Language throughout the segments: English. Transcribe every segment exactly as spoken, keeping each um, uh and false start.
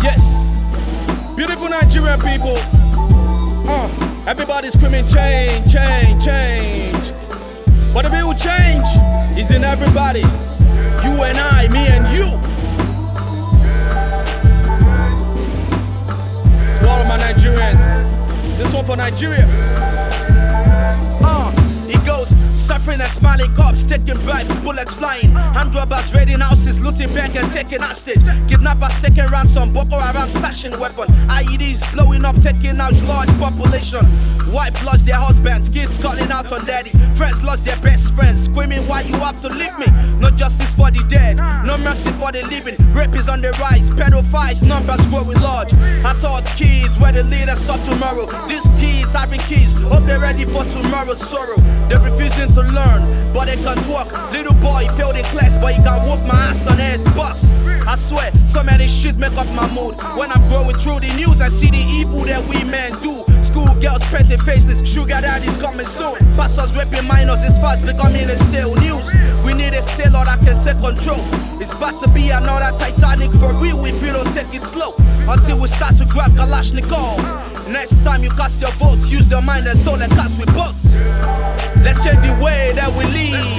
Yes, beautiful Nigerian people. Uh, everybody screaming change, change, change. But the real change is in everybody. You and I, me and you. To all of my Nigerians, this one for Nigeria. Uh, it goes. Suffering and smiling cops, taking bribes, bullets flying. Hand robbers raiding houses, looting bank and taking hostage. Kidnappers taking ransom, Boko Haram stashing weapon. I E Ds blowing up, taking out large population. Wife lost their husbands, kids calling out on daddy. Friends lost their best friends, screaming why you have to leave me. No justice for the dead, no mercy for the living. Rape is on the rise, pedophiles, numbers growing large. I taught kids where the leaders of tomorrow. These kids having kids, hope they're ready for tomorrow's sorrow. They're refusing to learn, but they can't walk. Little boy failed in class, but he can whoop my ass on Xbox. I swear, so many shit make up my mood. When I'm going through the news, I see the evil that we men do. School girls painting faces, sugar daddy's coming soon. Pastors raping minors, it's fast becoming a stale news. We need a sailor that can take control. It's about to be another Titanic for real if we don't take it slow. Until we start to grab Kalashnikov. Next time you cast your vote, use your mind and soul and cast with boats. Let's change the way that we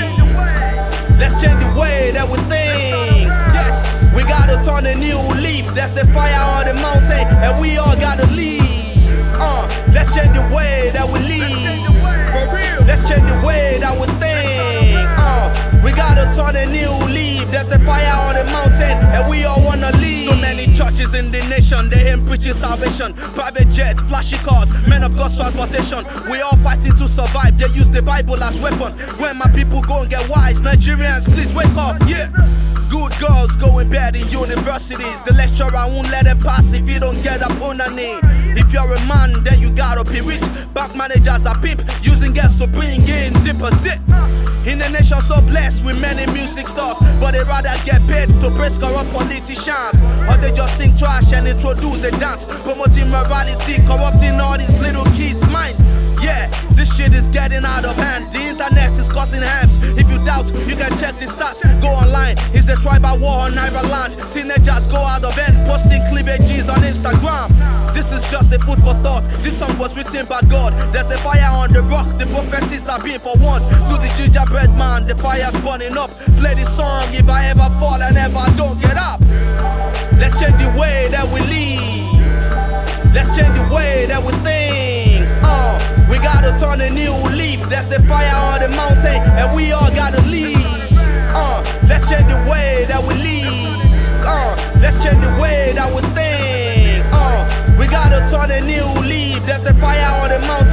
live. Let's change the way that we think. Yes, we gotta turn a new leaf. There's a fire on the mountain and we all gotta leave. Uh, let's change the way that we live. For real. Let's change the way that we think. Uh, we gotta turn a new leaf. There's a fire on the mountain and we all wanna leave. So many churches in the nation, they ain't preaching salvation. Private jets, flashy cars, men of God's transportation. We all fighting to survive, they use the Bible as weapon. When my people go and get wise, Nigerians please wake up, yeah. Good girls going bad in universities. The lecturer won't let them pass if you don't get up on a knee. If you're a man, then you gotta be rich. Bank managers are pimp, using gas to bring in deposit. In a nation so blessed with many music stars, but they rather get paid to praise corrupt politicians. Or they just sing trash and introduce a dance, promoting morality, corrupting all these little kids' mind. Yeah, this shit is getting out of hand. The internet is causing harms. If you doubt, you can check the stats. Go online, it's a tribal war on Naira land. Teenagers go out of hand, posting cleavages on Instagram. This is just a food for thought. This song was written by God. There's a fire on the rock, the prophecies are being forewarned. Do the gingerbread man, the fire's burning up. Play this song if I ever fall and ever don't get up. Let's change the way that we live. Let's change the way that we think. Uh, we gotta turn a new leaf. There's a fire on the mountain and we all gotta leave. Uh, let's change the way that we live. Uh, let's change the way that we think. Uh, we gotta turn a new leaf. There's a fire on the mountain.